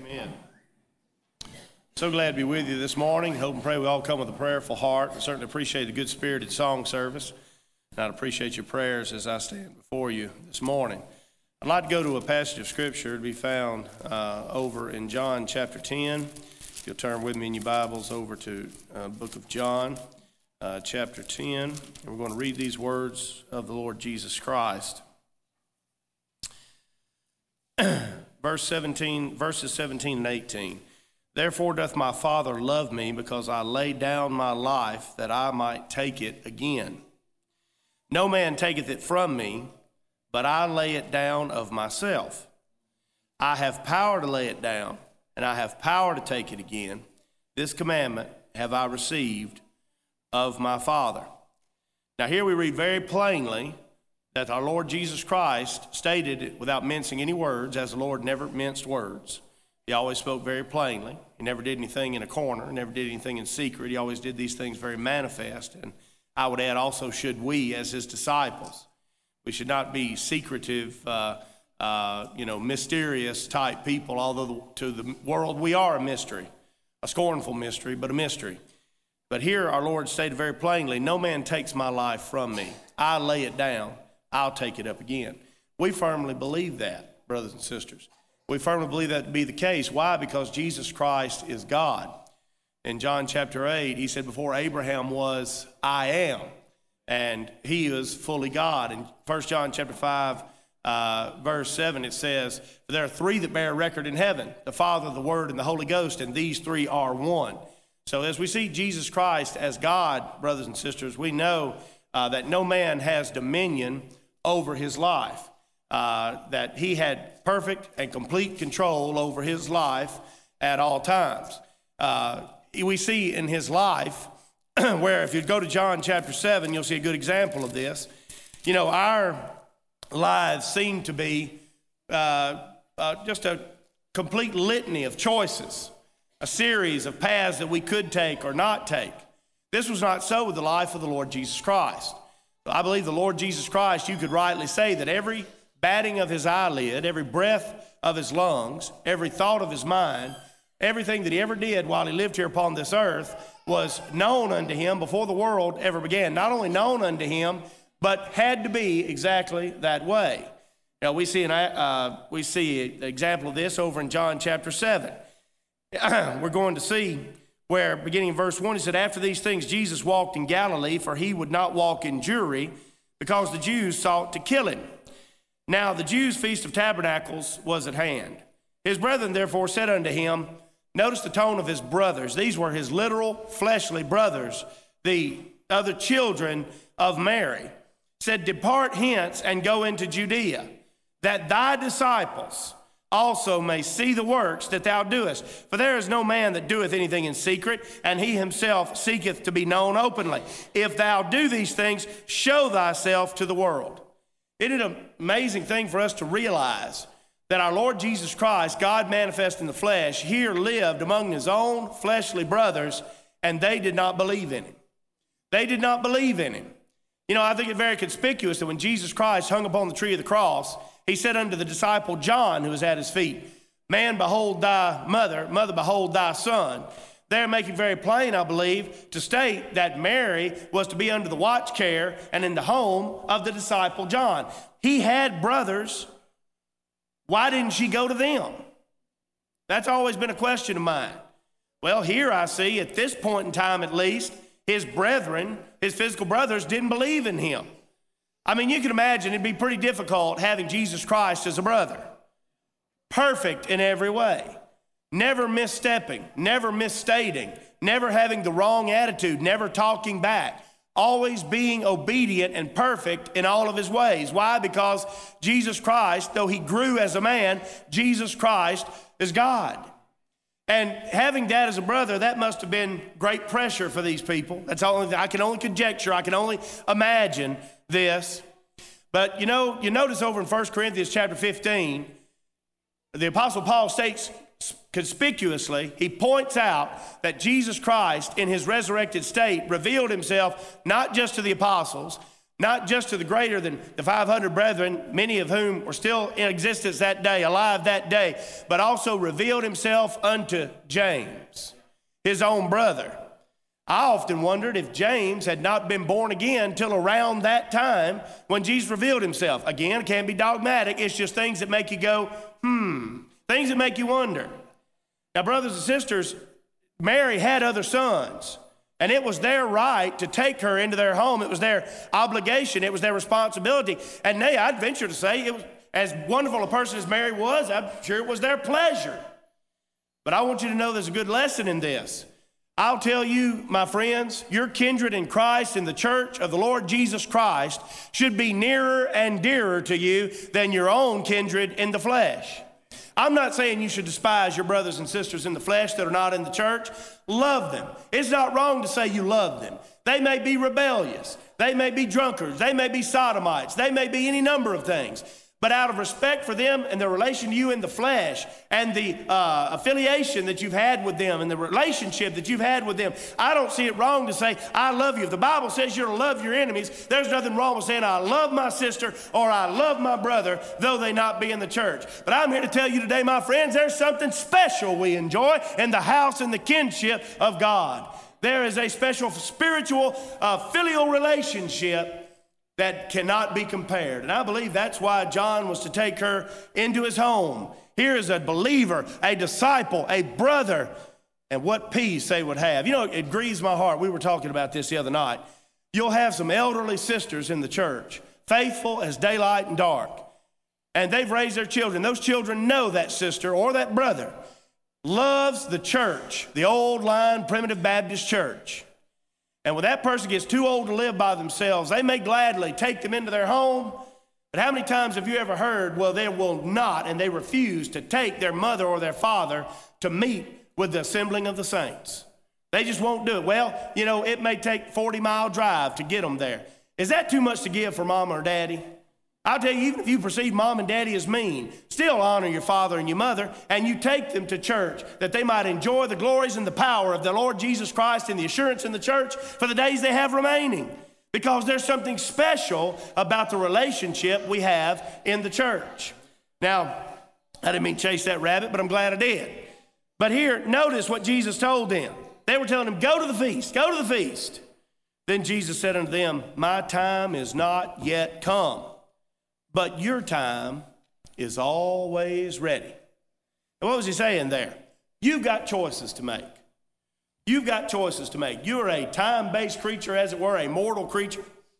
Amen. So glad to be with you this morning. Hope and pray we all come with a prayerful heart. I certainly appreciate the good-spirited song service. And I'd appreciate your prayers as I stand before you this morning. I'd like to go to a passage of Scripture to be found over in John chapter 10. If you'll turn with me in your Bibles over to the book of John, chapter 10. And we're going to read these words of the Lord Jesus Christ. Verses 17 and 18. Therefore doth my Father love me, because I lay down my life that I might take it again. No man taketh it from me, but I lay it down of myself. I have power to lay it down, and I have power to take it again. This commandment have I received of my Father. Now here we read very plainly that our Lord Jesus Christ stated without mincing any words, as the Lord never minced words. He always spoke very plainly. He never did anything in a corner, never did anything in secret. He always did these things very manifest. And I would add also, should we as his disciples. We should not be secretive, mysterious type people, although to the world we are a mystery, a scornful mystery, but a mystery. But here our Lord stated very plainly, no man takes my life from me. I lay it down. I'll take it up again. We firmly believe that, brothers and sisters. We firmly believe that to be the case. Why? Because Jesus Christ is God. In John chapter 8, he said, before Abraham was, I am. And he is fully God. In 1 John chapter 5, verse 7, it says, there are three that bear record in heaven, the Father, the Word, and the Holy Ghost, and these three are one. So as we see Jesus Christ as God, brothers and sisters, we know that no man has dominion over his life, that he had perfect and complete control over his life at all times. We see in his life, where if you go to John chapter 7, you'll see a good example of this. You know, our lives seem to be just a complete litany of choices, a series of paths that we could take or not take. This was not so with the life of the Lord Jesus Christ. I believe the Lord Jesus Christ, you could rightly say that every batting of his eyelid, every breath of his lungs, every thought of his mind, everything that he ever did while he lived here upon this earth was known unto him before the world ever began. Not only known unto him, but had to be exactly that way. Now we see an example of this over in John chapter 7. We're going to see where, beginning in verse 1, he said, after these things Jesus walked in Galilee, for he would not walk in Jewry, because the Jews sought to kill him. Now the Jews' feast of tabernacles was at hand. His brethren therefore said unto him, notice the tone of his brothers. These were his literal fleshly brothers, the other children of Mary. Said, depart hence and go into Judea, that thy disciples also may see the works that thou doest. For there is no man that doeth anything in secret, and he himself seeketh to be known openly. If thou do these things, show thyself to the world. Isn't it an amazing thing for us to realize that our Lord Jesus Christ, God manifest in the flesh, here lived among his own fleshly brothers, and they did not believe in him. They did not believe in him. You know, I think it's very conspicuous that when Jesus Christ hung upon the tree of the cross, he said unto the disciple John, who was at his feet, man, behold thy mother, mother, behold thy son. They're making very plain, I believe, to state that Mary was to be under the watch care and in the home of the disciple John. He had brothers. Why didn't she go to them? That's always been a question of mine. Well, here I see, at this point in time at least, his brethren, his physical brothers, didn't believe in him. I mean, you can imagine it'd be pretty difficult having Jesus Christ as a brother. Perfect in every way. Never misstepping, never misstating, never having the wrong attitude, never talking back. Always being obedient and perfect in all of his ways. Why? Because Jesus Christ, though he grew as a man, Jesus Christ is God. And having that as a brother, that must have been great pressure for these people. That's all. I can only conjecture. I can only imagine this. But you know, you notice over in 1 Corinthians chapter 15, the Apostle Paul states conspicuously, he points out that Jesus Christ in his resurrected state revealed himself not just to the apostles, not just to the greater than the 500 brethren, many of whom were still in existence that day, alive that day, but also revealed himself unto James, his own brother. I often wondered if James had not been born again till around that time when Jesus revealed himself. Again, it can't be dogmatic. It's just things that make you go, things that make you wonder. Now, brothers and sisters, Mary had other sons, and it was their right to take her into their home. It was their obligation. It was their responsibility. And nay, I'd venture to say, it was, as wonderful a person as Mary was, I'm sure it was their pleasure. But I want you to know there's a good lesson in this. I'll tell you, my friends, your kindred in Christ in the church of the Lord Jesus Christ should be nearer and dearer to you than your own kindred in the flesh. I'm not saying you should despise your brothers and sisters in the flesh that are not in the church. Love them. It's not wrong to say you love them. They may be rebellious. They may be drunkards. They may be sodomites. They may be any number of things. But out of respect for them and their relation to you in the flesh and the affiliation that you've had with them and the relationship that you've had with them, I don't see it wrong to say, I love you. If the Bible says you're to love your enemies, there's nothing wrong with saying, I love my sister or I love my brother, though they not be in the church. But I'm here to tell you today, my friends, there's something special we enjoy in the house and the kinship of God. There is a special spiritual filial relationship that cannot be compared. And I believe that's why John was to take her into his home. Here is a believer, a disciple, a brother, and what peace they would have. You know, it grieves my heart. We were talking about this the other night. You'll have some elderly sisters in the church, faithful as daylight and dark, and they've raised their children. Those children know that sister or that brother loves the church, the old line Primitive Baptist church. And when that person gets too old to live by themselves, they may gladly take them into their home. But how many times have you ever heard, well, they will not, and they refuse to take their mother or their father to meet with the assembling of the saints? They just won't do it. Well, you know, it may take 40-mile drive to get them there. Is that too much to give for mom or daddy? I'll tell you, even if you perceive mom and daddy as mean, still honor your father and your mother, and you take them to church that they might enjoy the glories and the power of the Lord Jesus Christ and the assurance in the church for the days they have remaining. Because there's something special about the relationship we have in the church. Now, I didn't mean to chase that rabbit, but I'm glad I did. But here, notice what Jesus told them. They were telling him, go to the feast, go to the feast. Then Jesus said unto them, my time is not yet come, but your time is always ready. And what was he saying there? You've got choices to make. You've got choices to make. You're a time-based creature, as it were, a mortal creature.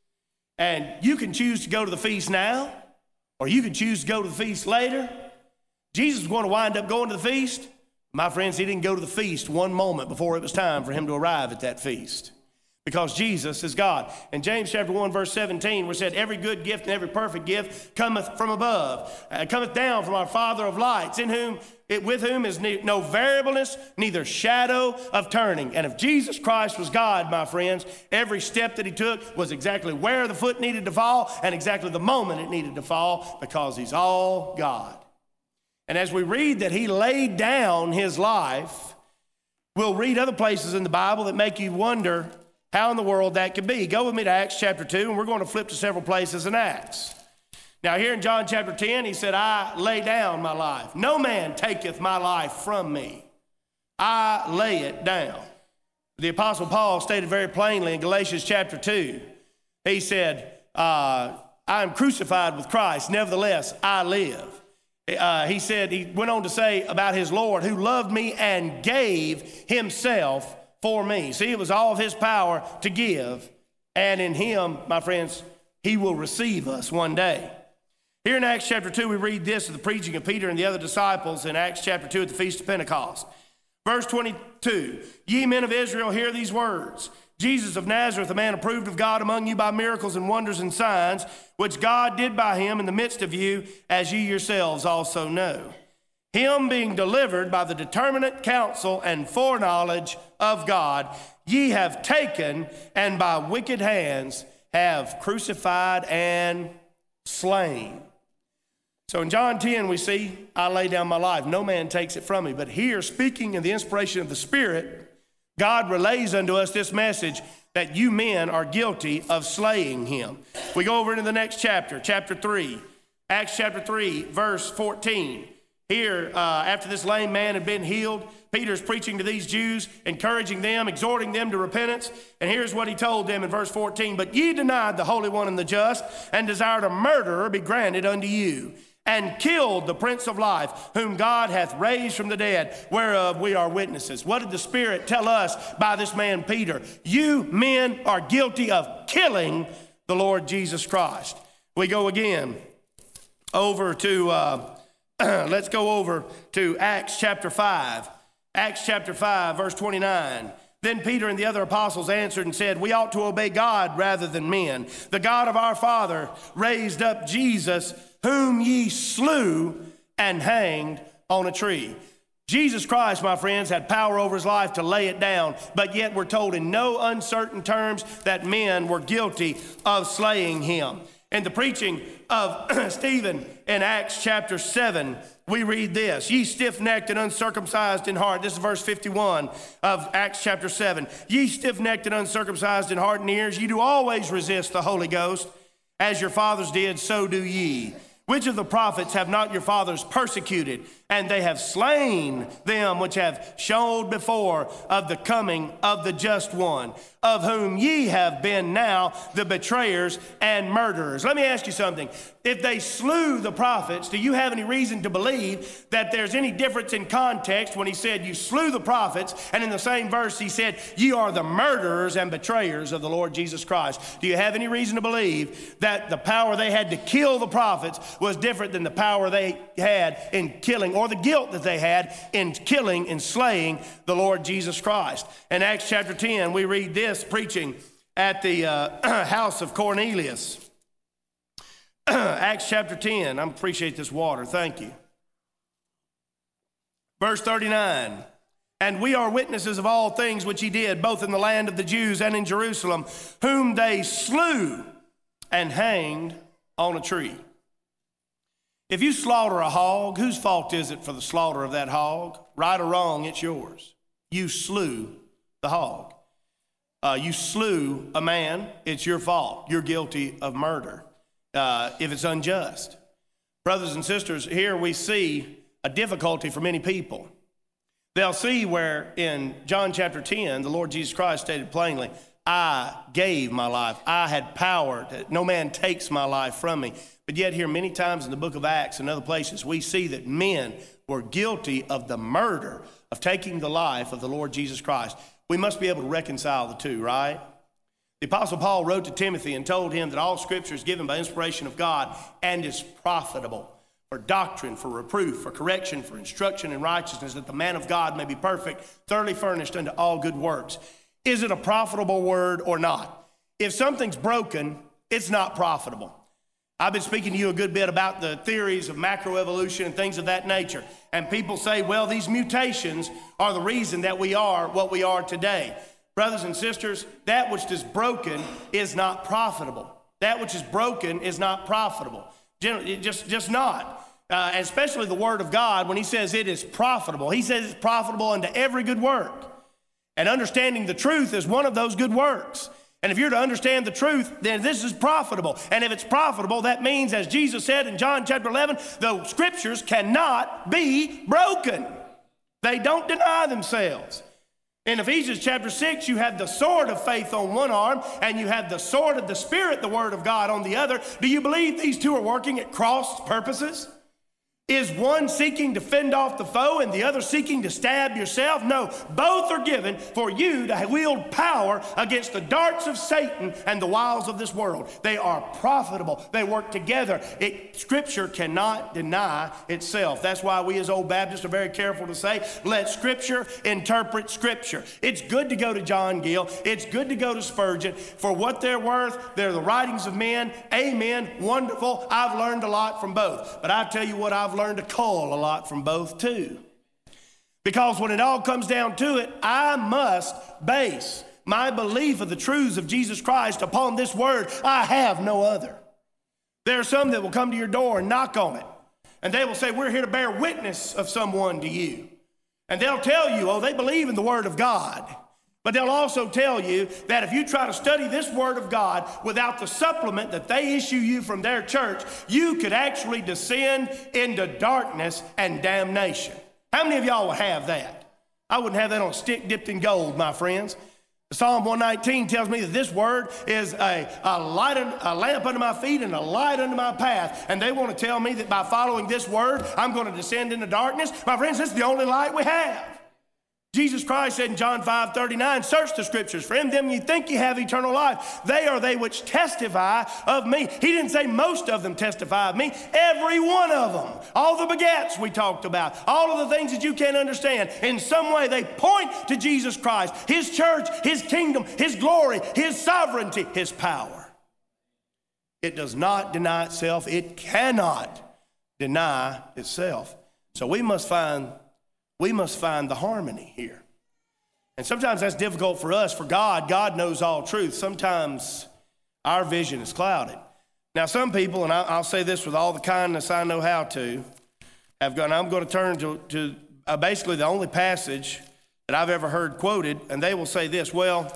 And you can choose to go to the feast now, or you can choose to go to the feast later. Jesus was going to wind up going to the feast. My friends, he didn't go to the feast one moment before it was time for him to arrive at that feast. Because Jesus is God. In James chapter 1, verse 17, where it said, every good gift and every perfect gift cometh from above, cometh down from our Father of lights, with whom is no variableness, neither shadow of turning. And if Jesus Christ was God, my friends, every step that he took was exactly where the foot needed to fall and exactly the moment it needed to fall, because he's all God. And as we read that he laid down his life, we'll read other places in the Bible that make you wonder how in the world that could be. Go with me to Acts chapter 2, and we're going to flip to several places in Acts. Now here in John chapter 10, he said, I lay down my life. No man taketh my life from me. I lay it down. The Apostle Paul stated very plainly in Galatians chapter 2. He said, I am crucified with Christ, nevertheless I live. He went on to say about his Lord, who loved me and gave himself for me. See, it was all of his power to give, and in him, my friends, he will receive us one day. Here in Acts chapter 2, we read this of the preaching of Peter and the other disciples in Acts chapter 2 at the Feast of Pentecost. Verse 22, ye men of Israel, hear these words. Jesus of Nazareth, a man approved of God among you by miracles and wonders and signs, which God did by him in the midst of you, as ye yourselves also know. Him being delivered by the determinate counsel and foreknowledge of God, ye have taken, and by wicked hands have crucified and slain. So in John 10, we see, I lay down my life. No man takes it from me. But here, speaking in the inspiration of the Spirit, God relays unto us this message, that you men are guilty of slaying him. We go over into the next chapter, chapter 3. Acts chapter 3, verse 14. Here, after this lame man had been healed, Peter's preaching to these Jews, encouraging them, exhorting them to repentance. And here's what he told them in verse 14. But ye denied the Holy One and the just, and desired a murderer be granted unto you, and killed the Prince of Life, whom God hath raised from the dead, whereof we are witnesses. What did the Spirit tell us by this man Peter? You men are guilty of killing the Lord Jesus Christ. We go again over to, let's go over to Acts chapter 5. Acts chapter 5, verse 29. Then Peter and the other apostles answered and said, we ought to obey God rather than men. The God of our father raised up Jesus, whom ye slew and hanged on a tree. Jesus Christ, my friends, had power over his life to lay it down, but yet we're told in no uncertain terms that men were guilty of slaying him. In the preaching of Stephen in Acts chapter 7, we read this, ye stiff-necked and uncircumcised in heart. This is verse 51 of Acts chapter 7. Ye stiff-necked and uncircumcised in heart and ears, ye do always resist the Holy Ghost. As your fathers did, so do ye. Which of the prophets have not your fathers persecuted? And they have slain them which have showed before of the coming of the just one, of whom ye have been now the betrayers and murderers. Let me ask you something. If they slew the prophets, do you have any reason to believe that there's any difference in context when he said you slew the prophets, and in the same verse he said ye are the murderers and betrayers of the Lord Jesus Christ? Do you have any reason to believe that the power they had to kill the prophets was different than the power they had in killing, or the guilt that they had in killing and slaying the Lord Jesus Christ? In Acts chapter 10, we read this preaching at the house of Cornelius. Acts chapter 10, I appreciate this water, thank you. Verse 39, and we are witnesses of all things which he did, both in the land of the Jews and in Jerusalem, whom they slew and hanged on a tree. If you slaughter a hog, whose fault is it for the slaughter of that hog? Right or wrong, it's yours. You slew the hog. You slew a man, it's your fault. You're guilty of murder if it's unjust. Brothers and sisters, here we see a difficulty for many people. They'll see where in John chapter 10, the Lord Jesus Christ stated plainly, I gave my life. I had power. No man takes my life from me. But yet here many times in the book of Acts and other places, we see that men were guilty of the murder of taking the life of the Lord Jesus Christ. We must be able to reconcile the two, right? The Apostle Paul wrote to Timothy and told him that all Scripture is given by inspiration of God and is profitable for doctrine, for reproof, for correction, for instruction in righteousness, that the man of God may be perfect, thoroughly furnished unto all good works. Is it a profitable word or not? If something's broken, it's not profitable. I've been speaking to you a good bit about the theories of macroevolution and things of that nature. And people say, well, these mutations are the reason that we are what we are today. Brothers and sisters, that which is broken is not profitable. That which is broken is not profitable. Generally, just not. Especially the Word of God, when he says it is profitable, he says it's profitable unto every good work. And understanding the truth is one of those good works. And if you're to understand the truth, then this is profitable. And if it's profitable, that means, as Jesus said in John chapter 11, the Scriptures cannot be broken. They don't deny themselves. In Ephesians chapter 6, you have the sword of faith on one arm, and you have the sword of the Spirit, the Word of God, on the other. Do you believe these two are working at cross purposes? Is one seeking to fend off the foe and the other seeking to stab yourself? No, both are given for you to wield power against the darts of Satan and the wiles of this world. They are profitable. They work together. Scripture cannot deny itself. That's why we as Old Baptists are very careful to say, let Scripture interpret Scripture. It's good to go to John Gill. It's good to go to Spurgeon. For what they're worth, they're the writings of men. Amen. Wonderful. I've learned a lot from both. But I tell you what, I've learned to call a lot from both too. Because when it all comes down to it, I must base my belief of the truths of Jesus Christ upon this word. I have no other. There are some that will come to your door and knock on it, and they will say, we're here to bear witness of someone to you. And they'll tell you, oh, they believe in the word of God. But they'll also tell you that if you try to study this Word of God without the supplement that they issue you from their church, you could actually descend into darkness and damnation. How many of y'all will have that? I wouldn't have that on a stick dipped in gold, my friends. Psalm 119 tells me that this word is a lamp under my feet and a light under my path. And they want to tell me that by following this word, I'm going to descend into darkness. My friends, this is the only light we have. Jesus Christ said in John 5:39, search the scriptures, for in them you think you have eternal life. They are they which testify of me. He didn't say most of them testify of me. Every one of them. All the begats we talked about. All of the things that you can't understand. In some way they point to Jesus Christ, His church, His kingdom, His glory, His sovereignty, His power. It does not deny itself. It cannot deny itself. So we must find the harmony here. And sometimes that's difficult for us. For God knows all truth. Sometimes our vision is clouded. Now some people, and I'll say this with all the kindness I know how to, I'm going to turn to basically the only passage that I've ever heard quoted, and they will say this, well,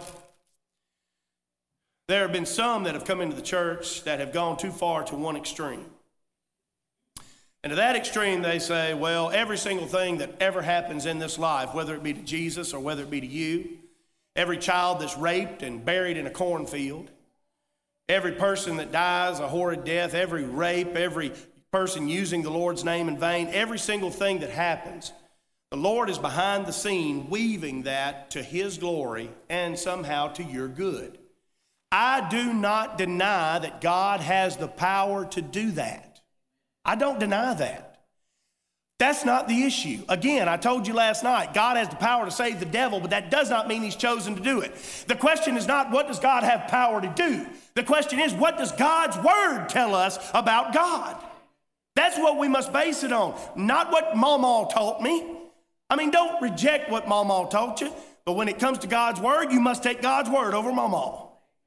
there have been some that have come into the church that have gone too far to one extreme. And to that extreme, they say, well, every single thing that ever happens in this life, whether it be to Jesus or whether it be to you, every child that's raped and buried in a cornfield, every person that dies a horrid death, every rape, every person using the Lord's name in vain, every single thing that happens, the Lord is behind the scene weaving that to His glory and somehow to your good. I do not deny that God has the power to do that. I don't deny that. That's not the issue. Again, I told you last night, God has the power to save the devil, but that does not mean He's chosen to do it. The question is not what does God have power to do? The question is what does God's word tell us about God? That's what we must base it on, not what Mama taught me. I mean, don't reject what Mama taught you, but when it comes to God's word, you must take God's word over Mama.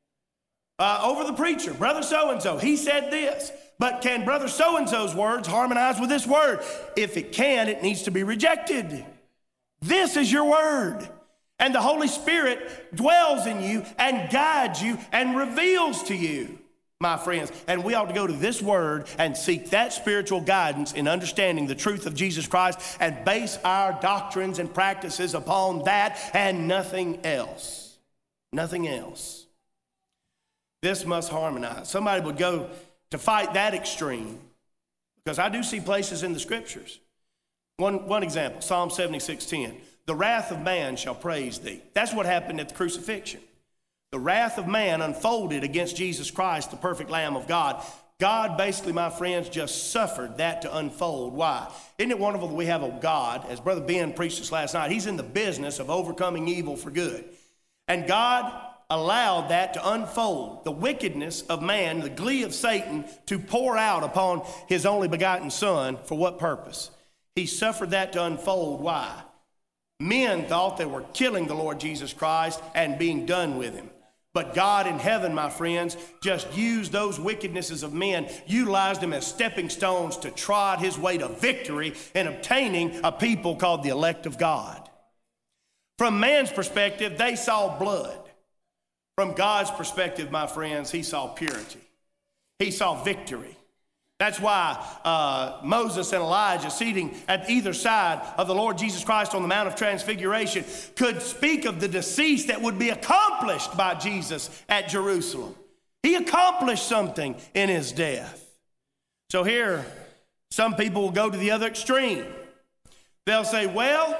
Over the preacher, brother so-and-so, he said this. But can brother so-and-so's words harmonize with this word? If it can, it needs to be rejected. This is your word. And the Holy Spirit dwells in you and guides you and reveals to you, my friends. And we ought to go to this word and seek that spiritual guidance in understanding the truth of Jesus Christ and base our doctrines and practices upon that and nothing else. Nothing else. This must harmonize. Somebody would go to fight that extreme, because I do see places in the scriptures. One example, Psalm 76:10. The wrath of man shall praise thee. That's what happened at the crucifixion. The wrath of man unfolded against Jesus Christ, the perfect Lamb of God. God basically, my friends, just suffered that to unfold. Why? Isn't it wonderful that we have a God, as Brother Ben preached us last night, He's in the business of overcoming evil for good. And God allowed that to unfold, the wickedness of man, the glee of Satan, to pour out upon His only begotten Son. For what purpose? He suffered that to unfold. Why? Men thought they were killing the Lord Jesus Christ and being done with Him. But God in heaven, my friends, just used those wickednesses of men, utilized them as stepping stones to trod His way to victory in obtaining a people called the elect of God. From man's perspective, they saw blood. From God's perspective, my friends, He saw purity. He saw victory. That's why Moses and Elijah, sitting at either side of the Lord Jesus Christ on the Mount of Transfiguration, could speak of the decease that would be accomplished by Jesus at Jerusalem. He accomplished something in His death. So here, some people will go to the other extreme. They'll say, well,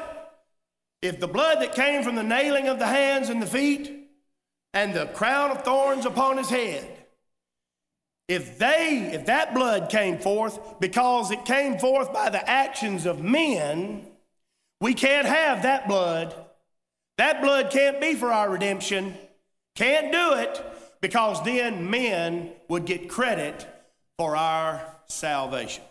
if the blood that came from the nailing of the hands and the feet and the crown of thorns upon His head, if that blood came forth because it came forth by the actions of men, we can't have that blood. That blood can't be for our redemption. Can't do it, because then men would get credit for our salvation.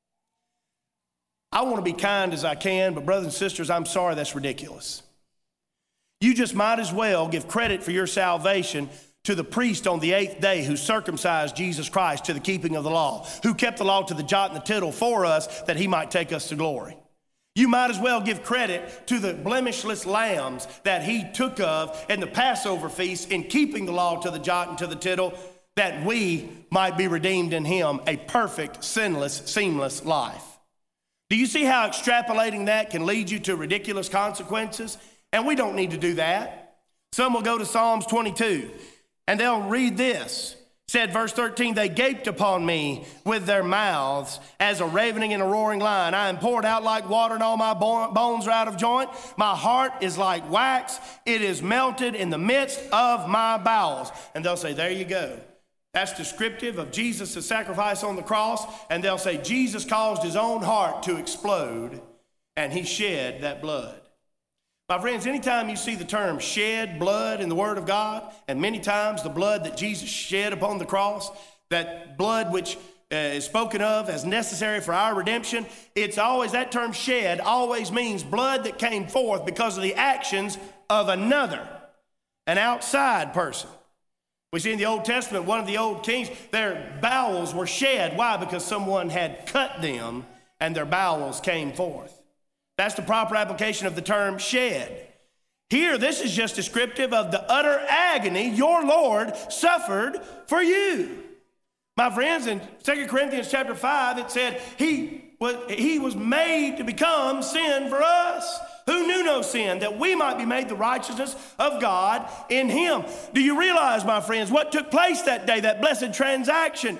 I want to be kind as I can, but brothers and sisters, I'm sorry, that's ridiculous. You just might as well give credit for your salvation to the priest on the 8th day who circumcised Jesus Christ to the keeping of the law, who kept the law to the jot and the tittle for us that He might take us to glory. You might as well give credit to the blemishless lambs that he took of in the Passover feast in keeping the law to the jot and to the tittle, that we might be redeemed in him, a perfect, sinless, seamless life. Do you see how extrapolating that can lead you to ridiculous consequences? And we don't need to do that. Some will go to Psalms 22 and they'll read this. Said verse 13, they gaped upon me with their mouths as a ravening and a roaring lion. I am poured out like water and all my bones are out of joint. My heart is like wax. It is melted in the midst of my bowels. And they'll say, there you go. That's descriptive of Jesus' sacrifice on the cross. And they'll say, Jesus caused his own heart to explode and he shed that blood. My friends, anytime you see the term shed blood in the Word of God, and many times the blood that Jesus shed upon the cross, that blood which is spoken of as necessary for our redemption, it's always, that term shed always means blood that came forth because of the actions of another, an outside person. We see in the Old Testament, one of the old kings, their bowels were shed. Why? Because someone had cut them and their bowels came forth. That's the proper application of the term shed. Here, this is just descriptive of the utter agony your Lord suffered for you. My friends, in 2 Corinthians chapter 5, it said he was made to become sin for us, who knew no sin, that we might be made the righteousness of God in him. Do you realize, my friends, what took place that day, that blessed transaction?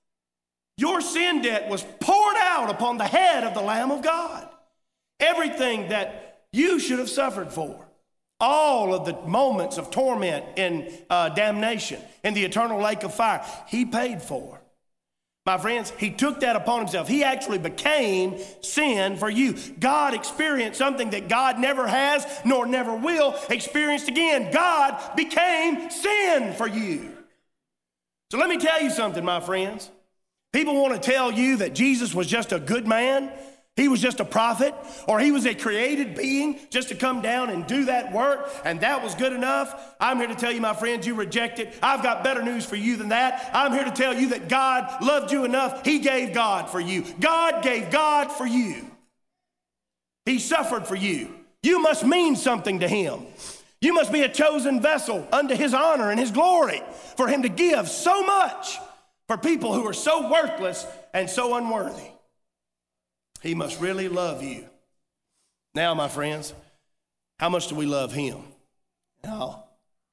Your sin debt was poured out upon the head of the Lamb of God. Everything that you should have suffered for, all of the moments of torment and damnation in the eternal lake of fire, he paid for. My friends, he took that upon himself. He actually became sin for you. God experienced something that God never has nor never will experience again. God became sin for you. So let me tell you something, my friends. People want to tell you that Jesus was just a good man. He was just a prophet, or he was a created being just to come down and do that work, and that was good enough. I'm here to tell you, my friends, you reject it. I've got better news for you than that. I'm here to tell you that God loved you enough. He gave God for you. God gave God for you. He suffered for you. You must mean something to him. You must be a chosen vessel unto his honor and his glory for him to give so much for people who are so worthless and so unworthy. He must really love you. Now, my friends, how much do we love him? I'll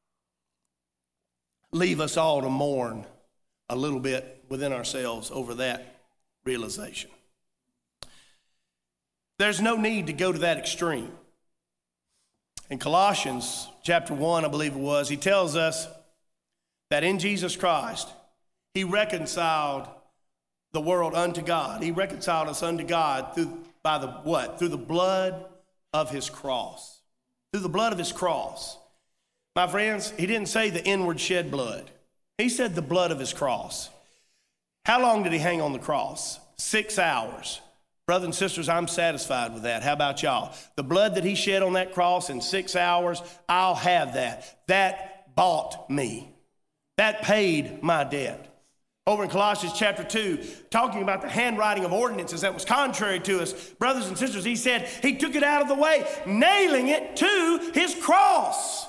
leave us all to mourn a little bit within ourselves over that realization. There's no need to go to that extreme. In Colossians chapter 1, I believe it was, he tells us that in Jesus Christ, he reconciled the world unto God. He reconciled us unto God through the blood of his cross. Through the blood of his cross. My friends, he didn't say the inward shed blood. He said the blood of his cross. How long did he hang on the cross? 6 hours. Brothers and sisters, I'm satisfied with that. How about y'all? The blood that he shed on that cross in 6 hours, I'll have that. That bought me. That paid my debt. Over in Colossians chapter 2, talking about the handwriting of ordinances that was contrary to us, brothers and sisters, he said he took it out of the way, nailing it to his cross.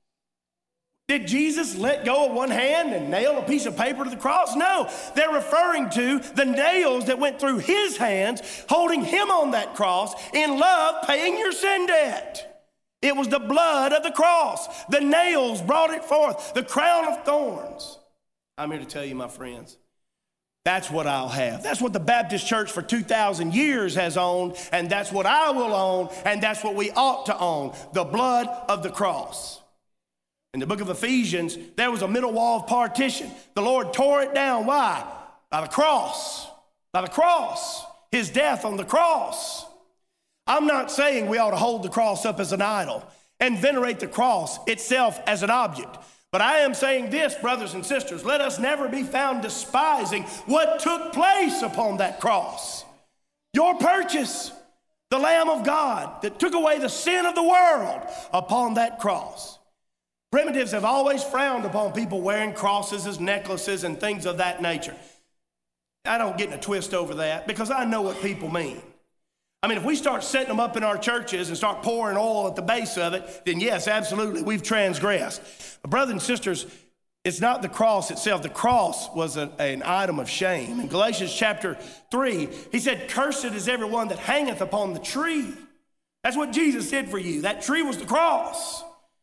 Did Jesus let go of one hand and nail a piece of paper to the cross? No, they're referring to the nails that went through his hands, holding him on that cross in love, paying your sin debt. It was the blood of the cross. The nails brought it forth, the crown of thorns. I'm here to tell you, my friends, that's what I'll have. That's what the Baptist Church for 2,000 years has owned, and that's what I will own, and that's what we ought to own, the blood of the cross. In the book of Ephesians, there was a middle wall of partition. The Lord tore it down. Why? By the cross. By the cross. His death on the cross. I'm not saying we ought to hold the cross up as an idol and venerate the cross itself as an object. But I am saying this, brothers and sisters, let us never be found despising what took place upon that cross. Your purchase, the Lamb of God that took away the sin of the world upon that cross. Primitives have always frowned upon people wearing crosses as necklaces and things of that nature. I don't get in a twist over that because I know what people mean. I mean, if we start setting them up in our churches and start pouring oil at the base of it, then yes, absolutely, we've transgressed. But brothers and sisters, it's not the cross itself. The cross was an item of shame. In Galatians chapter 3, he said, cursed is everyone that hangeth upon the tree. That's what Jesus did for you. That tree was the cross.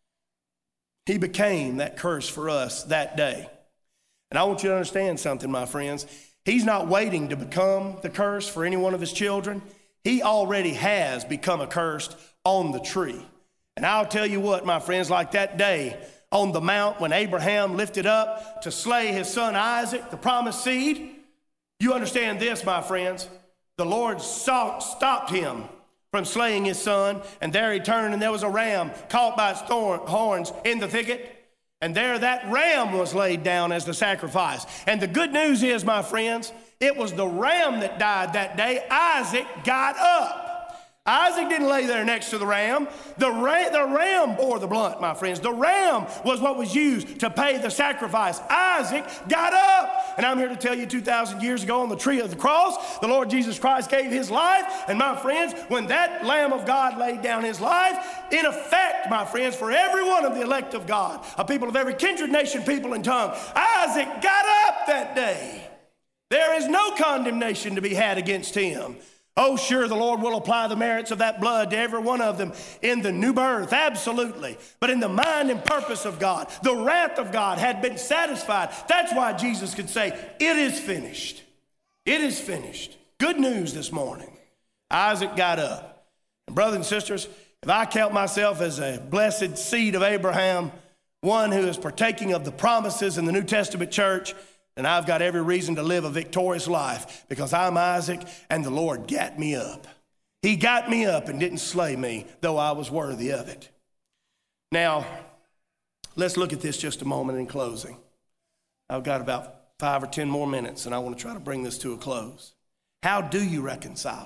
He became that curse for us that day. And I want you to understand something, my friends. He's not waiting to become the curse for any one of his children. He already has become accursed on the tree. And I'll tell you what, my friends, like that day on the mount when Abraham lifted up to slay his son Isaac, the promised seed, you understand this, my friends. The Lord stopped him from slaying his son, and there he turned, and there was a ram caught by its horns in the thicket. And there that ram was laid down as the sacrifice. And the good news is, my friends, it was the ram that died that day. Isaac got up. Isaac didn't lay there next to the ram. The ram bore the blunt, my friends. The ram was what was used to pay the sacrifice. Isaac got up. And I'm here to tell you 2,000 years ago on the tree of the cross, the Lord Jesus Christ gave his life. And my friends, when that Lamb of God laid down his life, in effect, my friends, for every one of the elect of God, a people of every kindred, nation, people, and tongue, Isaac got up that day. There is no condemnation to be had against him. Oh, sure, the Lord will apply the merits of that blood to every one of them in the new birth, absolutely. But in the mind and purpose of God, the wrath of God had been satisfied. That's why Jesus could say, it is finished. It is finished. Good news this morning. Isaac got up. And brothers and sisters, if I count myself as a blessed seed of Abraham, one who is partaking of the promises in the New Testament church, and I've got every reason to live a victorious life because I'm Isaac and the Lord got me up. He got me up and didn't slay me, though I was worthy of it. Now, let's look at this just a moment in closing. I've got about 5 or 10 more minutes, and I want to try to bring this to a close. How do you reconcile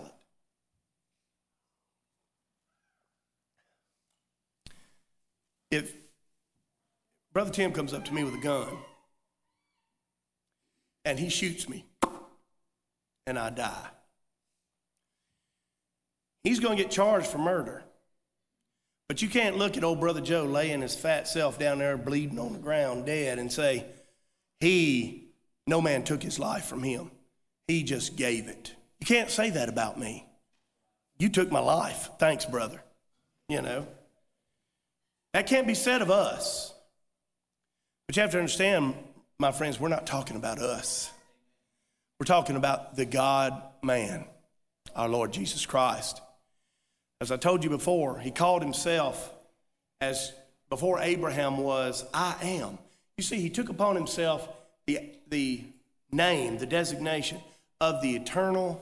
it? If Brother Tim comes up to me with a gun, and he shoots me, and I die, he's going to get charged for murder. But you can't look at old Brother Joe laying his fat self down there bleeding on the ground dead and say, no man took his life from him. He just gave it. You can't say that about me. You took my life. Thanks, brother. You know. That can't be said of us. But you have to understand, my friends, we're not talking about us. We're talking about the God-man, our Lord Jesus Christ. As I told you before, he called himself, as before Abraham was, I am. You see, he took upon himself the name, the designation of the eternal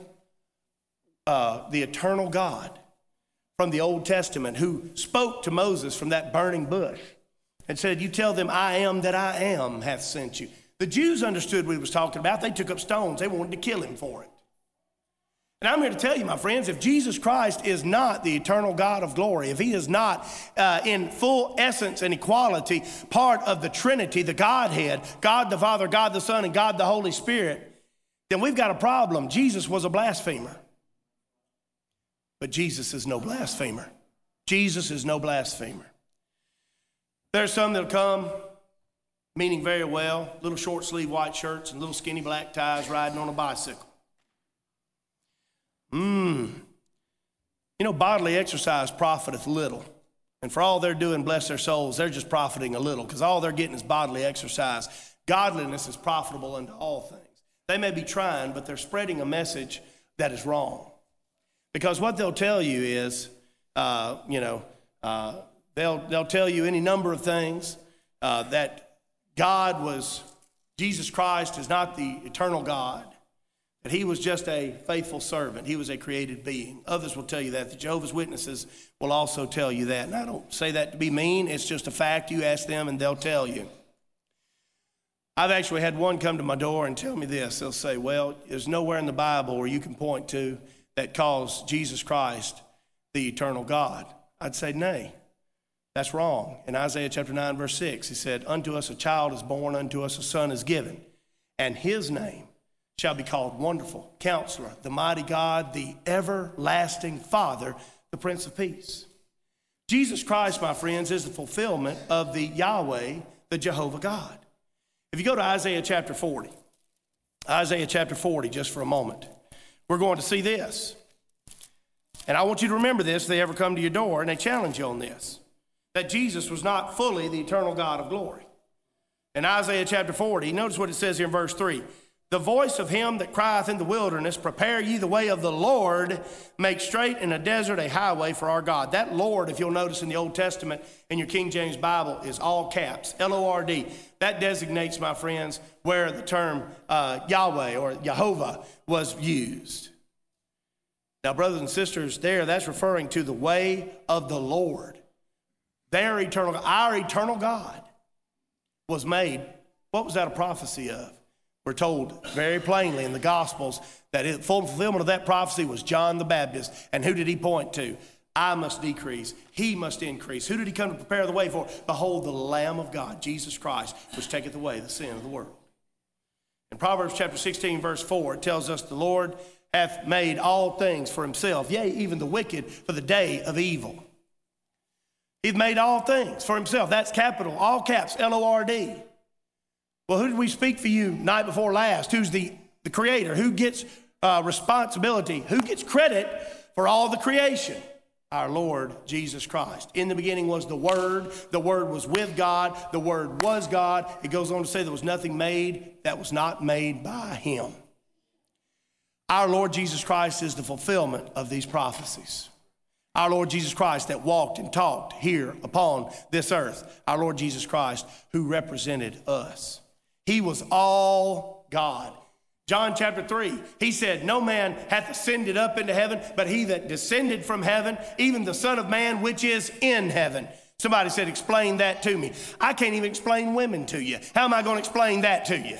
God from the Old Testament, who spoke to Moses from that burning bush and said, you tell them I am that I am hath sent you. The Jews understood what he was talking about. They took up stones. They wanted to kill him for it. And I'm here to tell you, my friends, if Jesus Christ is not the eternal God of glory, if he is not in full essence and equality part of the Trinity, the Godhead, God the Father, God the Son, and God the Holy Spirit, then we've got a problem. Jesus was a blasphemer. But Jesus is no blasphemer. Jesus is no blasphemer. There's some that'll come meaning very well, little short sleeve white shirts and little skinny black ties, riding on a bicycle. You know, bodily exercise profiteth little. And for all they're doing, bless their souls, they're just profiting a little because all they're getting is bodily exercise. Godliness is profitable unto all things. They may be trying, but they're spreading a message that is wrong. Because what they'll tell you is, they'll tell you any number of things, that Jesus Christ is not the eternal God, that he was just a faithful servant. He was a created being. Others will tell you that. The Jehovah's Witnesses will also tell you that. And I don't say that to be mean. It's just a fact. You ask them and they'll tell you. I've actually had one come to my door and tell me this. They'll say, well, there's nowhere in the Bible where you can point to that calls Jesus Christ the eternal God. I'd say, nay, that's wrong. In Isaiah chapter 9, verse 6, he said, unto us a child is born, unto us a son is given, and his name shall be called Wonderful, Counselor, the Mighty God, the Everlasting Father, the Prince of Peace. Jesus Christ, my friends, is the fulfillment of the Yahweh, the Jehovah God. If you go to Isaiah chapter 40, just for a moment, we're going to see this. And I want you to remember this if they ever come to your door and they challenge you on this, that Jesus was not fully the eternal God of glory. In Isaiah chapter 40, notice what it says here in verse 3. The voice of him that crieth in the wilderness, prepare ye the way of the Lord, make straight in the desert a highway for our God. That Lord, if you'll notice in the Old Testament, in your King James Bible, is all caps, L-O-R-D. That designates, my friends, where the term Yahweh or Jehovah was used. Now, brothers and sisters, that's referring to the way of the Lord. Our eternal God was made. What was that a prophecy of? We're told very plainly in the Gospels that the full fulfillment of that prophecy was John the Baptist. And who did he point to? I must decrease, he must increase. Who did he come to prepare the way for? Behold, the Lamb of God, Jesus Christ, which taketh away the sin of the world. In Proverbs chapter 16, verse 4, it tells us the Lord hath made all things for himself, yea, even the wicked for the day of evil. He's made all things for himself. That's capital, all caps, L-O-R-D. Well, who did we speak for you night before last? Who's the creator? Who gets responsibility? Who gets credit for all the creation? Our Lord Jesus Christ. In the beginning was the Word. The Word was with God. The Word was God. It goes on to say there was nothing made that was not made by him. Our Lord Jesus Christ is the fulfillment of these prophecies. Our Lord Jesus Christ that walked and talked here upon this earth. Our Lord Jesus Christ who represented us. He was all God. John chapter 3, he said, no man hath ascended up into heaven, but he that descended from heaven, even the Son of Man which is in heaven. Somebody said, explain that to me. I can't even explain women to you. How am I going to explain that to you?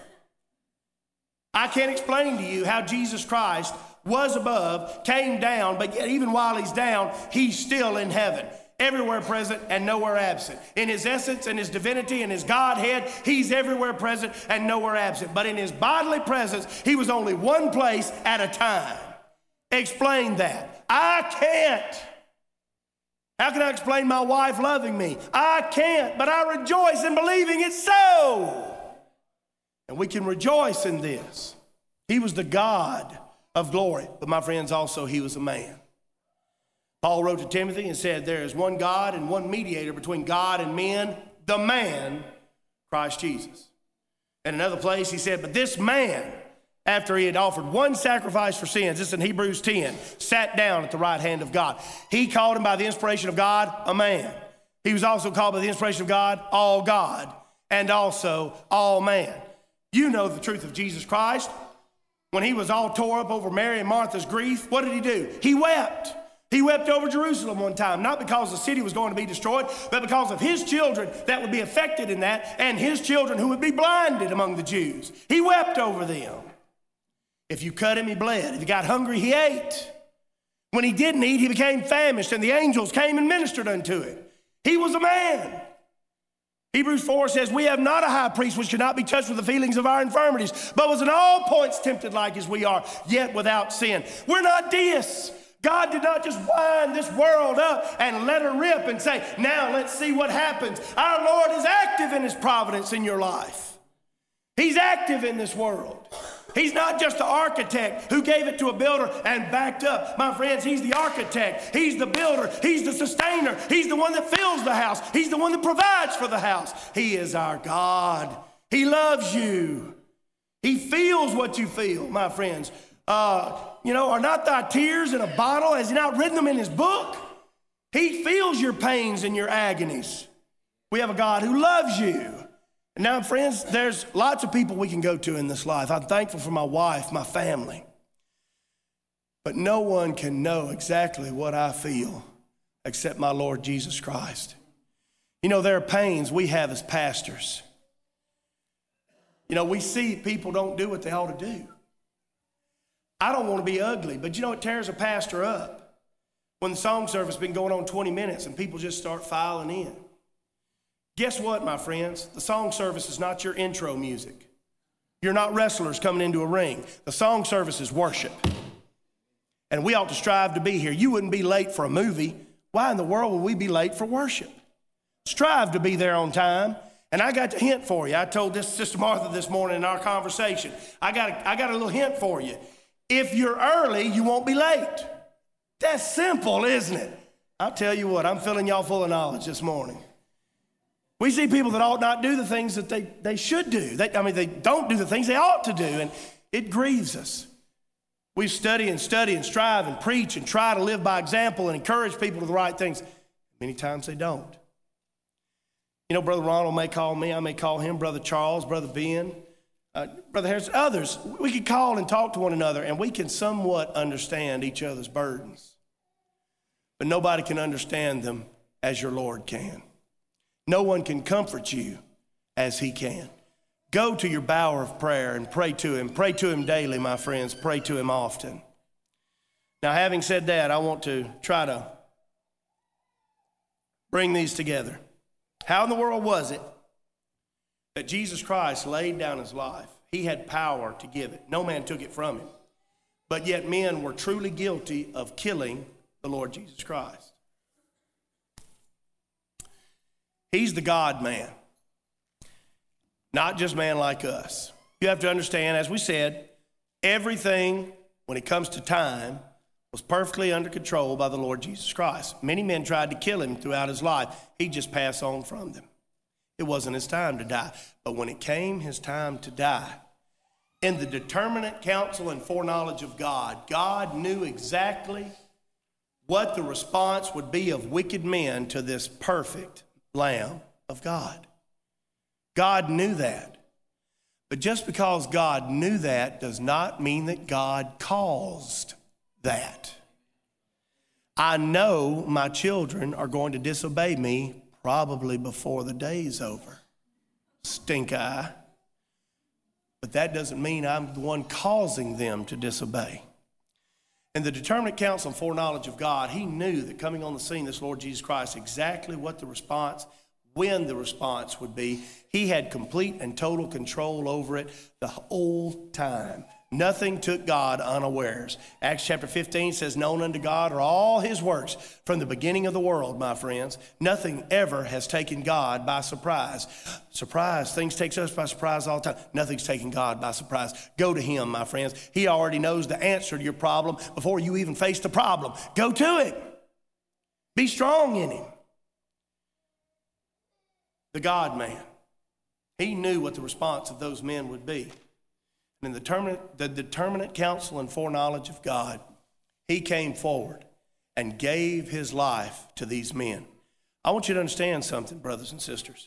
I can't explain to you how Jesus Christ was above, came down, but yet even while he's down, he's still in heaven. Everywhere present and nowhere absent. In his essence and his divinity and his Godhead, he's everywhere present and nowhere absent. But in his bodily presence, he was only one place at a time. Explain that. I can't. How can I explain my wife loving me? I can't, but I rejoice in believing it's so. And we can rejoice in this. He was the God of glory, but my friends, also he was a man. Paul wrote to Timothy and said, there is one God and one mediator between God and men, the man, Christ Jesus. In another place, he said, but this man, after he had offered one sacrifice for sins, this is in Hebrews 10, sat down at the right hand of God. He called him by the inspiration of God, a man. He was also called by the inspiration of God, and also all man. You know the truth of Jesus Christ. When he was all tore up over Mary and Martha's grief, what did he do? He wept. He wept over Jerusalem one time, not because the city was going to be destroyed, but because of his children that would be affected in that, and his children who would be blinded among the Jews. He wept over them. If you cut him, he bled. If he got hungry, he ate. When he didn't eat, he became famished, and the angels came and ministered unto him. He was a man. Hebrews 4 says, we have not a high priest which cannot be touched with the feelings of our infirmities, but was in all points tempted like as we are, yet without sin. We're not deists. God did not just wind this world up and let her rip and say, now let's see what happens. Our Lord is active in his providence in your life. He's active in this world. He's not just the architect who gave it to a builder and backed up. My friends, he's the architect. He's the builder. He's the sustainer. He's the one that fills the house. He's the one that provides for the house. He is our God. He loves you. He feels what you feel, my friends. Are not thy tears in a bottle? Has he not written them in his book? He feels your pains and your agonies. We have a God who loves you. And now, friends, there's lots of people we can go to in this life. I'm thankful for my wife, my family. But no one can know exactly what I feel except my Lord Jesus Christ. There are pains we have as pastors. We see people don't do what they ought to do. I don't want to be ugly, but it tears a pastor up when the song service has been going on 20 minutes and people just start filing in. Guess what, my friends? The song service is not your intro music. You're not wrestlers coming into a ring. The song service is worship. And we ought to strive to be here. You wouldn't be late for a movie. Why in the world would we be late for worship? Strive to be there on time. And I got the hint for you. I told this Sister Martha this morning in our conversation. I got a little hint for you. If you're early, you won't be late. That's simple, isn't it? I'll tell you what, I'm filling y'all full of knowledge this morning. We see people that ought not do the things that they should do. They don't do the things they ought to do, and it grieves us. We study and strive and preach and try to live by example and encourage people to the right things. Many times they don't. You know, Brother Ronald may call me, I may call him, Brother Charles, Brother Ben, Brother Harris, others. We can call and talk to one another, and we can somewhat understand each other's burdens. But nobody can understand them as your Lord can. No one can comfort you as he can. Go to your bower of prayer and pray to him. Pray to him daily, my friends. Pray to him often. Now, having said that, I want to try to bring these together. How in the world was it that Jesus Christ laid down his life? He had power to give it. No man took it from him. But yet men were truly guilty of killing the Lord Jesus Christ. He's the God-man, not just man like us. You have to understand, as we said, everything when it comes to time was perfectly under control by the Lord Jesus Christ. Many men tried to kill him throughout his life. He just passed on from them. It wasn't his time to die. But when it came his time to die, in the determinate counsel and foreknowledge of God, God knew exactly what the response would be of wicked men to this perfect Lamb of God. God knew that. But just because God knew that does not mean that God caused that. I know my children are going to disobey me probably before the day's over. Stink eye. But that doesn't mean I'm the one causing them to disobey. In the determinate counsel and foreknowledge of God, he knew that coming on the scene, this Lord Jesus Christ, exactly what the response, when the response would be. He had complete and total control over it the whole time. Nothing took God unawares. Acts chapter 15 says, known unto God are all his works from the beginning of the world, my friends. Nothing ever has taken God by surprise. Surprise, things take us by surprise all the time. Nothing's taken God by surprise. Go to him, my friends. He already knows the answer to your problem before you even face the problem. Go to it. Be strong in him. The God-man. He knew what the response of those men would be. And in the determinate counsel and foreknowledge of God, he came forward and gave his life to these men. I want you to understand something, brothers and sisters.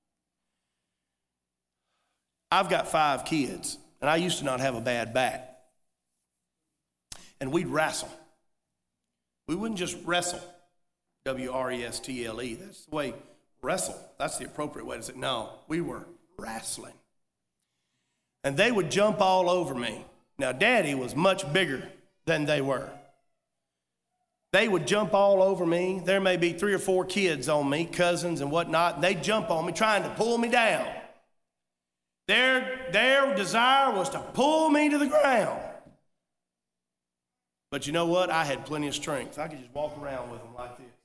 I've got 5 kids, and I used to not have a bad back. And we'd wrestle. We wouldn't just wrestle, W-R-E-S-T-L-E. That's the way, wrestle. That's the appropriate way to say it. No, we were wrestling. And they would jump all over me. Now, Daddy was much bigger than they were. They would jump all over me. There may be 3 or 4 kids on me, cousins and whatnot. They'd jump on me trying to pull me down. Their desire was to pull me to the ground. But you know what? I had plenty of strength. I could just walk around with them like this.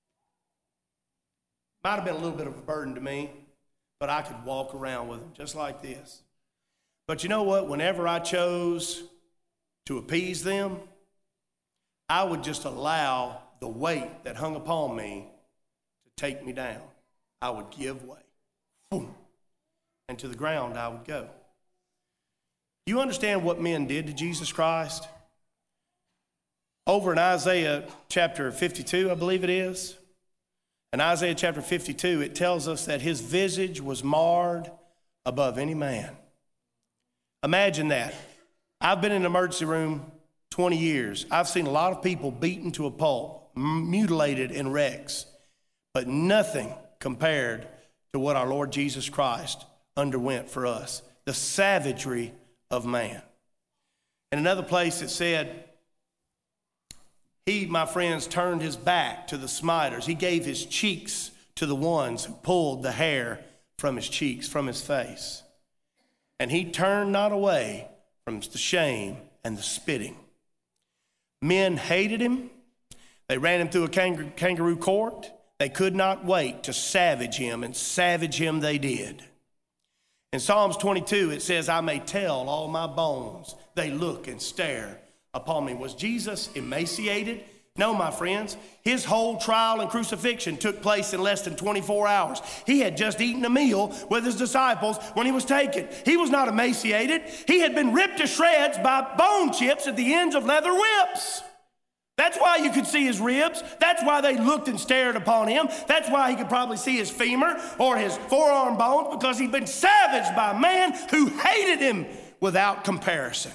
Might have been a little bit of a burden to me, but I could walk around with them just like this. But you know what? Whenever I chose to appease them, I would just allow the weight that hung upon me to take me down. I would give way. Boom. And to the ground I would go. Do you understand what men did to Jesus Christ? Over in Isaiah chapter 52, I believe it is. In Isaiah chapter 52, it tells us that his visage was marred above any man. Imagine that. I've been in an emergency room 20 years. I've seen a lot of people beaten to a pulp, mutilated in wrecks, but nothing compared to what our Lord Jesus Christ underwent for us. The savagery of man. In another place it said, he, my friends, turned his back to the smiters. He gave his cheeks to the ones who pulled the hair from his cheeks, from his face. and he turned not away from the shame and the spitting. Men hated him. They ran him through a kangaroo court. They could not wait to savage him, and savage him they did. In Psalms 22, it says, I may tell all my bones, they look and stare upon me. Was Jesus emaciated? No, my friends. His whole trial and crucifixion took place in less than 24 hours. He had just eaten a meal with his disciples when he was taken. He was not emaciated. He had been ripped to shreds by bone chips at the ends of leather whips. That's why you could see his ribs. That's why they looked and stared upon him. That's why he could probably see his femur or his forearm bones, because he'd been savaged by a man who hated him without comparison.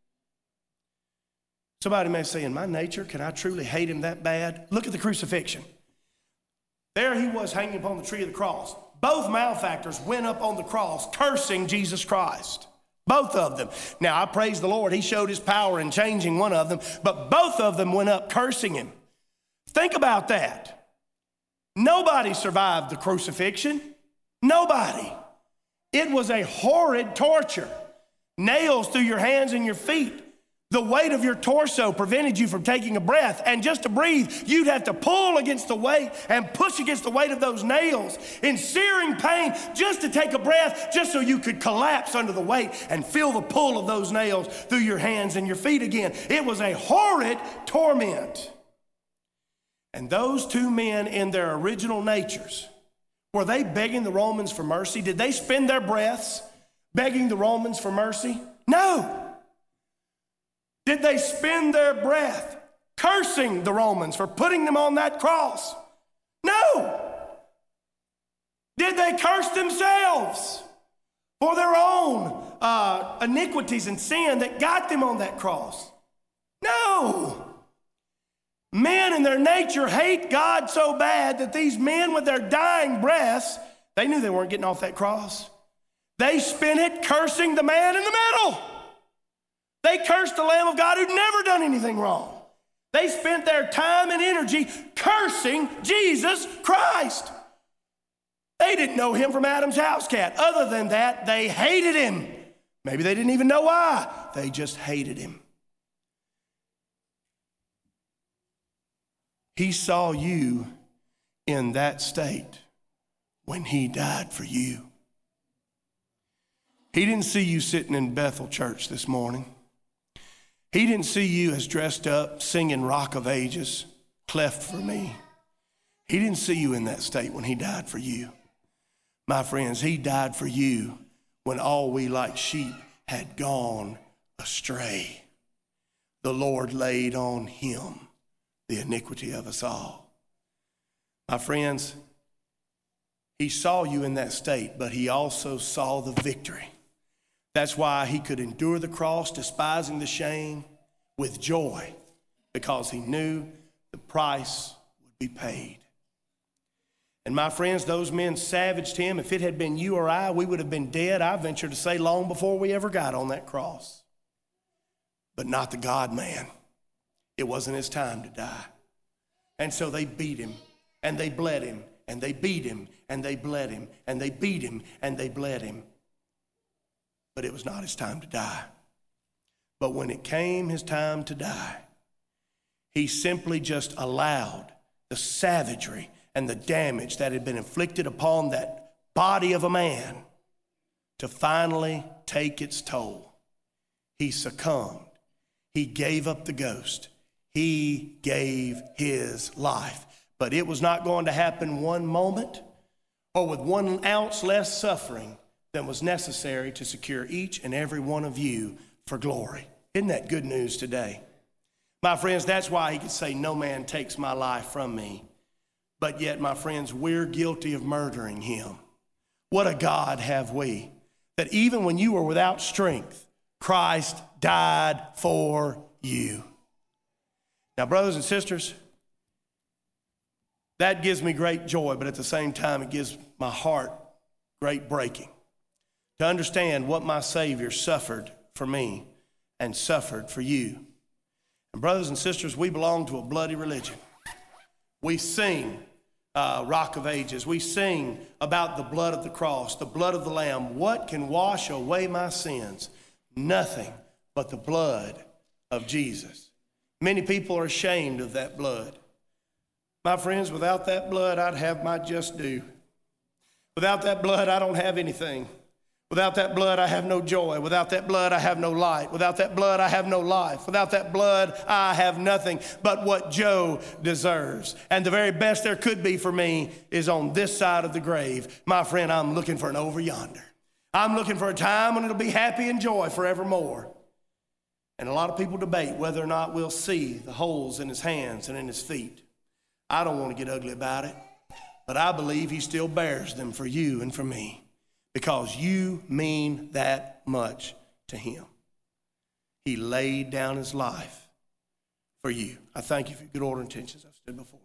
Somebody may say, in my nature, can I truly hate him that bad? Look at the crucifixion. There he was hanging upon the tree of the cross. Both malefactors went up on the cross cursing Jesus Christ. Both of them. Now, I praise the Lord. He showed his power in changing one of them, but both of them went up cursing him. Think about that. Nobody survived the crucifixion. Nobody. It was a horrid torture. Nails through your hands and your feet. The weight of your torso prevented you from taking a breath. And just to breathe, you'd have to pull against the weight and push against the weight of those nails in searing pain just to take a breath, just so you could collapse under the weight and feel the pull of those nails through your hands and your feet again. It was a horrid torment. And those two men, in their original natures, were they begging the Romans for mercy? Did they spend their breaths begging the Romans for mercy? No. Did they spend their breath cursing the Romans for putting them on that cross? No. Did they curse themselves for their own iniquities and sin that got them on that cross? No. Men in their nature hate God so bad that these men with their dying breaths, they knew they weren't getting off that cross. They spent it cursing the man in the middle. They cursed the Lamb of God who'd never done anything wrong. They spent their time and energy cursing Jesus Christ. They didn't know him from Adam's house cat. Other than that, they hated him. Maybe they didn't even know why. They just hated him. He saw you in that state when he died for you. He didn't see you sitting in Bethel Church this morning. He didn't see you as dressed up, singing Rock of Ages, Cleft for Me. He didn't see you in that state when he died for you. My friends, he died for you when all we like sheep had gone astray. The Lord laid on him the iniquity of us all. My friends, he saw you in that state, but he also saw the victory. That's why he could endure the cross, despising the shame, with joy, because he knew the price would be paid. And my friends, those men savaged him. If it had been you or I, we would have been dead, I venture to say, long before we ever got on that cross. But not the God-man. It wasn't his time to die. And so they beat him, and they bled him, and they beat him, and they bled him, and they beat him, and they bled him. But it was not his time to die. But when it came his time to die, he simply just allowed the savagery and the damage that had been inflicted upon that body of a man to finally take its toll. He succumbed. He gave up the ghost. He gave his life. But it was not going to happen one moment or with 1 ounce less suffering than was necessary to secure each and every one of you for glory. Isn't that good news today? My friends, that's why he could say, no man takes my life from me. But yet, my friends, we're guilty of murdering him. What a God have we, that even when you were without strength, Christ died for you. Now, brothers and sisters, that gives me great joy, but at the same time, it gives my heart great breaking. To understand what my Savior suffered for me and suffered for you. And brothers and sisters, we belong to a bloody religion. We sing Rock of Ages. We sing about the blood of the cross, the blood of the Lamb. What can wash away my sins? Nothing but the blood of Jesus. Many people are ashamed of that blood. My friends, without that blood, I'd have my just due. Without that blood, I don't have anything. Without that blood, I have no joy. Without that blood, I have no light. Without that blood, I have no life. Without that blood, I have nothing but what Joe deserves. And the very best there could be for me is on this side of the grave. My friend, I'm looking for an over yonder. I'm looking for a time when it'll be happy and joy forevermore. And a lot of people debate whether or not we'll see the holes in his hands and in his feet. I don't want to get ugly about it, but I believe he still bears them for you and for me, because you mean that much to him. He laid down his life for you. I thank you for your good order and intentions. I've stood before.